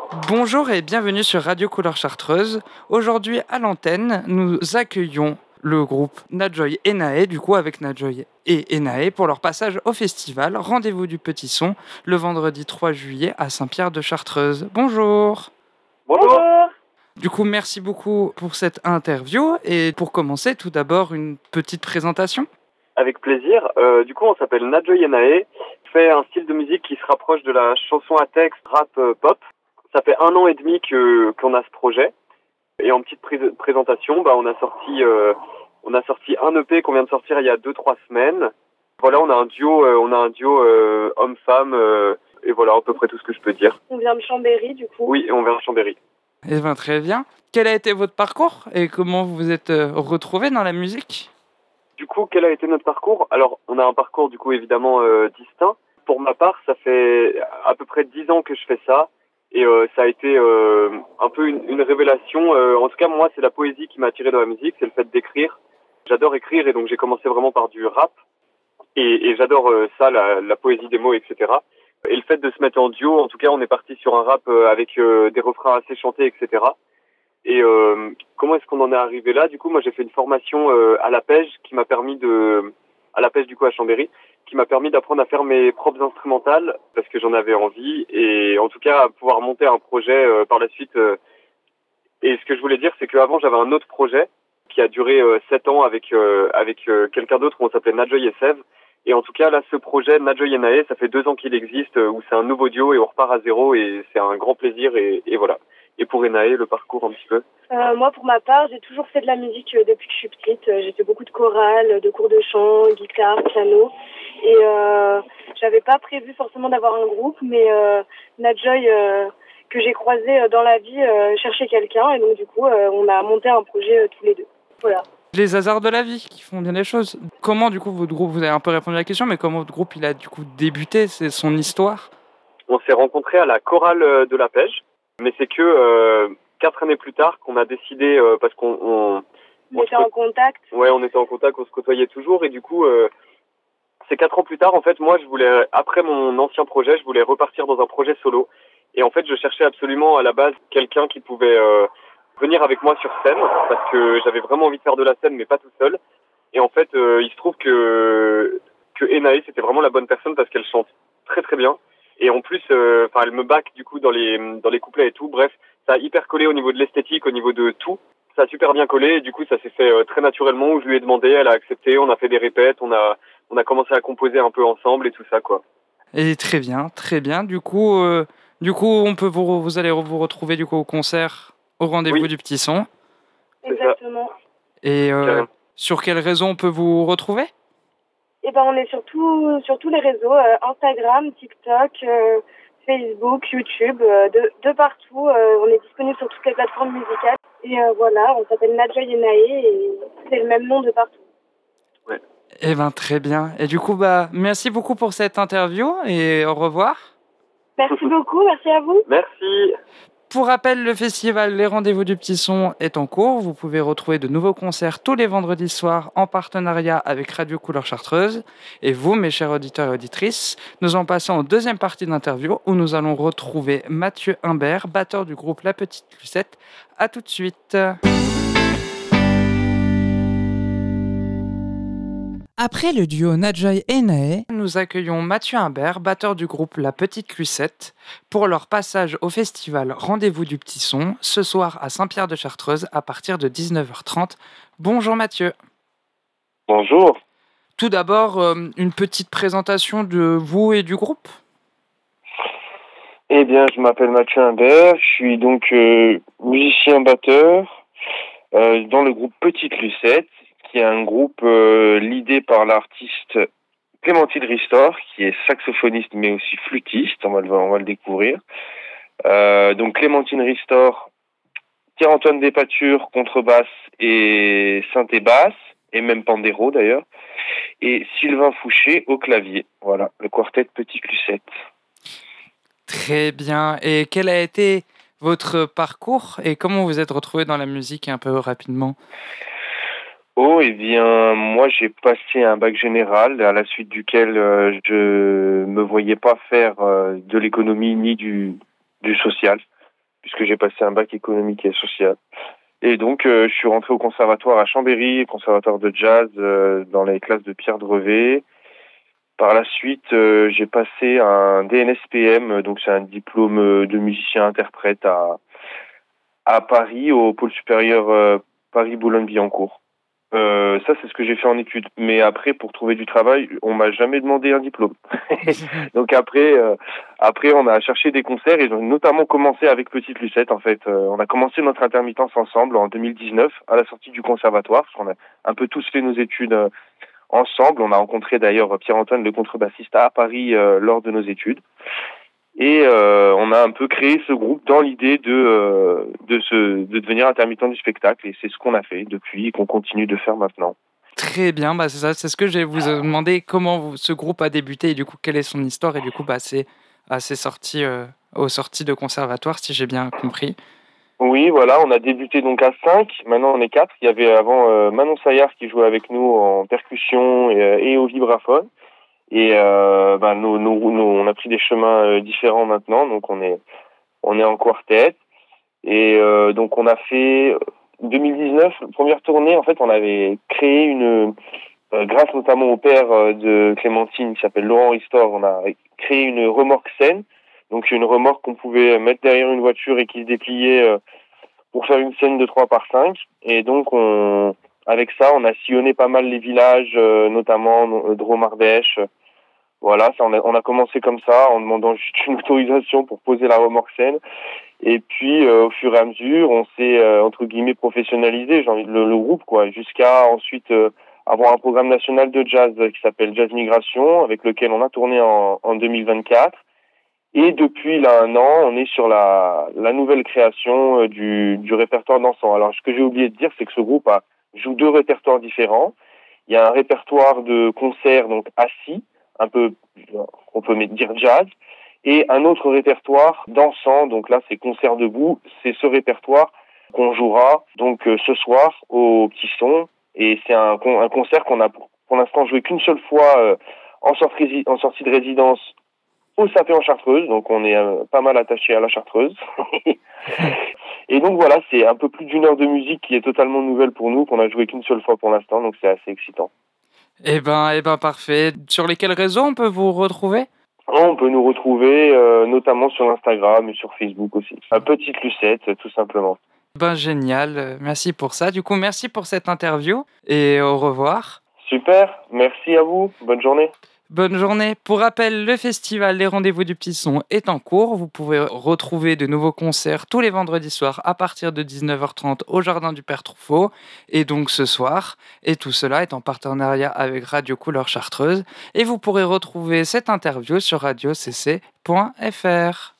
Bonjour et bienvenue sur Radio Couleur Chartreuse. Aujourd'hui à l'antenne, nous accueillons le groupe Nadjoy et Nae, du coup avec Nadjoy et Nae pour leur passage au festival Rendez-vous du Petit Son le vendredi 3 juillet à Saint-Pierre de Chartreuse. Bonjour. Bonjour. Du coup, merci beaucoup pour cette interview et pour commencer, tout d'abord une petite présentation. Avec plaisir. Du coup, on s'appelle Nadjoy et Nae. On fait un style de musique qui se rapproche de la chanson à texte rap pop. Ça fait 1 an et demi qu'on a ce projet. Et en petite présentation, on a sorti un EP qu'on vient de sortir il y a 2-3 semaines. Voilà, on a un duo homme-femme. Et voilà à peu près tout ce que je peux dire. On vient de Chambéry, du coup. Oui, on vient de Chambéry. Eh bien, très bien. Quel a été votre parcours et comment vous vous êtes retrouvés dans la musique ? Du coup, quel a été notre parcours ? Alors, on a un parcours du coup évidemment distinct. Pour ma part, ça fait à peu près 10 ans que je fais ça. Et ça a été un peu une révélation. En tout cas, moi, c'est la poésie qui m'a attiré dans la musique, c'est le fait d'écrire. J'adore écrire et donc j'ai commencé vraiment par du rap. Et j'adore ça, la poésie des mots, etc. Et le fait de se mettre en duo, en tout cas, on est parti sur un rap avec des refrains assez chantés, etc. Et comment est-ce qu'on en est arrivé là ? Du coup, moi, j'ai fait une formation à la Pège à la Pège du coup à Chambéry, qui m'a permis d'apprendre à faire mes propres instrumentales parce que j'en avais envie et en tout cas à pouvoir monter un projet par la suite. Et ce que je voulais dire, c'est qu'avant, j'avais un autre projet qui a duré 7 ans avec quelqu'un d'autre où on s'appelait Nadjoy et Sève. Et en tout cas, là, ce projet Nadjoy et Nae, ça fait 2 ans qu'il existe, où c'est un nouveau duo et on repart à zéro et c'est un grand plaisir et voilà. Et pour Nae, le parcours un petit peu. Moi, pour ma part, j'ai toujours fait de la musique depuis que je suis petite. J'ai fait beaucoup de chorales, de cours de chant, guitare, piano. Et j'avais pas prévu forcément d'avoir un groupe, mais Nadjoy, que j'ai croisé dans la vie, cherchait quelqu'un. Et donc, du coup, on a monté un projet tous les deux. Voilà. Les hasards de la vie qui font bien les choses. Comment, du coup, votre groupe, vous avez un peu répondu à la question, mais comment votre groupe, il a du coup débuté ? C'est son histoire ? On s'est rencontrés à la chorale de la Pège, mais c'est que 4 années plus tard qu'on a décidé, parce on était en contact. Ouais, on était en contact, on se côtoyait toujours, et du coup, c'est 4 ans plus tard, en fait, moi, après mon ancien projet, je voulais repartir dans un projet solo. Et en fait, je cherchais absolument à la base quelqu'un qui pouvait venir avec moi sur scène, parce que j'avais vraiment envie de faire de la scène, mais pas tout seul. Et en fait, il se trouve que Enae, c'était vraiment la bonne personne parce qu'elle chante très très bien. Et en plus, elle me back du coup dans les couplets et tout. Bref, ça a hyper collé au niveau de l'esthétique, au niveau de tout. Ça a super bien collé et du coup, ça s'est fait très naturellement où je lui ai demandé, elle a accepté, on a fait des répètes, on a commencé à composer un peu ensemble et tout ça, quoi. Et très bien, très bien. Du coup, on peut vous allez vous retrouver du coup au concert, au Rendez-vous du Petit Son. Exactement. Et sur quelles raisons on peut vous retrouver ? Eh ben, on est sur tous les réseaux, Instagram, TikTok, Facebook, YouTube, de partout. On est disponible sur toutes les plateformes musicales. Et voilà, on s'appelle Nadjoy et Nae et c'est le même nom de partout. Ouais. Eh ben très bien. Et du coup, merci beaucoup pour cette interview et au revoir. Merci beaucoup, merci à vous. Merci. Pour rappel, le festival Les Rendez-vous du Petit Son est en cours. Vous pouvez retrouver de nouveaux concerts tous les vendredis soirs en partenariat avec Radio Couleur Chartreuse. Et vous, mes chers auditeurs et auditrices, nous en passons en deuxième partie d'interview où nous allons retrouver Mathieu Humbert, batteur du groupe La Petite Lucette. À tout de suite. Après le duo Nadjoy et Nae, nous accueillons Mathieu Humbert, batteur du groupe La Petite Lucette, pour leur passage au festival Rendez-vous du Petit Son, ce soir à Saint-Pierre de Chartreuse à partir de 19h30. Bonjour Mathieu. Bonjour. Tout d'abord, une petite présentation de vous et du groupe. Eh bien, je m'appelle Mathieu Humbert, je suis donc musicien-batteur dans le groupe Petite Lucette, qui est un groupe leadé par l'artiste Clémentine Ristor, qui est saxophoniste mais aussi flûtiste, on va le découvrir. Donc Clémentine Ristor, Pierre-Antoine Despature, contrebasse et synthé basse, et même pandéro d'ailleurs, et Sylvain Fouché au clavier. Voilà, le quartet Petite Lucette. Très bien. Et quel a été votre parcours et comment vous êtes retrouvé dans la musique un peu rapidement ? Oh, eh bien, moi, j'ai passé un bac général, à la suite duquel je me voyais pas faire de l'économie ni du social. puisque j'ai passé un bac économique et social. Et donc, je suis rentré au conservatoire à Chambéry, conservatoire de jazz, dans les classes de Pierre Drevet. Par la suite, j'ai passé un DNSPM, donc c'est un diplôme de musicien-interprète à Paris, au pôle supérieur Paris-Boulogne-Billancourt. Ça, c'est ce que j'ai fait en études. Mais après, pour trouver du travail, on m'a jamais demandé un diplôme. Donc après, on a cherché des concerts et j'ai notamment commencé avec Petite Lucette. En fait, on a commencé notre intermittence ensemble en 2019 à la sortie du conservatoire, parce qu'on a un peu tous fait nos études ensemble. On a rencontré d'ailleurs Pierre-Antoine, le contrebassiste, à Paris lors de nos études. Et on a un peu créé ce groupe dans l'idée de devenir intermittent du spectacle. Et c'est ce qu'on a fait depuis et qu'on continue de faire maintenant. Très bien, c'est ça, c'est ce que je vais vous demander, comment ce groupe a débuté et du coup, quelle est son histoire et du coup, c'est à ses sorties, aux sorties de conservatoire, si j'ai bien compris. Oui, voilà, on a débuté donc à 5, maintenant on est 4. Il y avait avant Manon Saillard qui jouait avec nous en percussion et au vibraphone. Et on a pris des chemins différents maintenant, donc on est en quartet. Et donc on a fait 2019, première tournée. En fait, on avait créé grâce notamment au père de Clémentine qui s'appelle Laurent Ristor, on a créé une remorque scène. Donc une remorque qu'on pouvait mettre derrière une voiture et qui se dépliait pour faire une scène de 3x5. Et donc avec ça, on a sillonné pas mal les villages, notamment Drôme-Ardèche. Voilà, ça, on a commencé comme ça, en demandant juste une autorisation pour poser la remorque scène. Et puis, au fur et à mesure, on s'est, entre guillemets, professionnalisé, le groupe, quoi, jusqu'à ensuite avoir un programme national de jazz qui s'appelle Jazz Migration, avec lequel on a tourné en 2024. Et depuis là 1 an, on est sur la nouvelle création du répertoire dansant. Alors, ce que j'ai oublié de dire, c'est que ce groupe joue 2 répertoires différents. Il y a un répertoire de concerts, donc assis, un peu, on peut dire jazz, et un autre répertoire dansant, donc là c'est concert debout, c'est ce répertoire qu'on jouera donc ce soir au Petit Son, et c'est un concert qu'on a pour l'instant joué qu'une seule fois en sortie de résidence au Sapé en Chartreuse, donc on est pas mal attaché à la Chartreuse. Et donc voilà, c'est un peu plus d'1 heure de musique qui est totalement nouvelle pour nous, qu'on a joué qu'une seule fois pour l'instant, donc c'est assez excitant. Eh ben, parfait. Sur lesquels réseaux on peut vous retrouver ? On peut nous retrouver notamment sur Instagram et sur Facebook aussi. Petite Lucette, tout simplement. Génial. Merci pour ça. Du coup, merci pour cette interview et au revoir. Super. Merci à vous. Bonne journée. Bonne journée. Pour rappel, le festival Les Rendez-vous du Petit Son est en cours. Vous pouvez retrouver de nouveaux concerts tous les vendredis soirs à partir de 19h30 au Jardin du Père Trouffot. Et donc ce soir. Et tout cela est en partenariat avec Radio Couleur Chartreuse. Et vous pourrez retrouver cette interview sur radiocc.fr.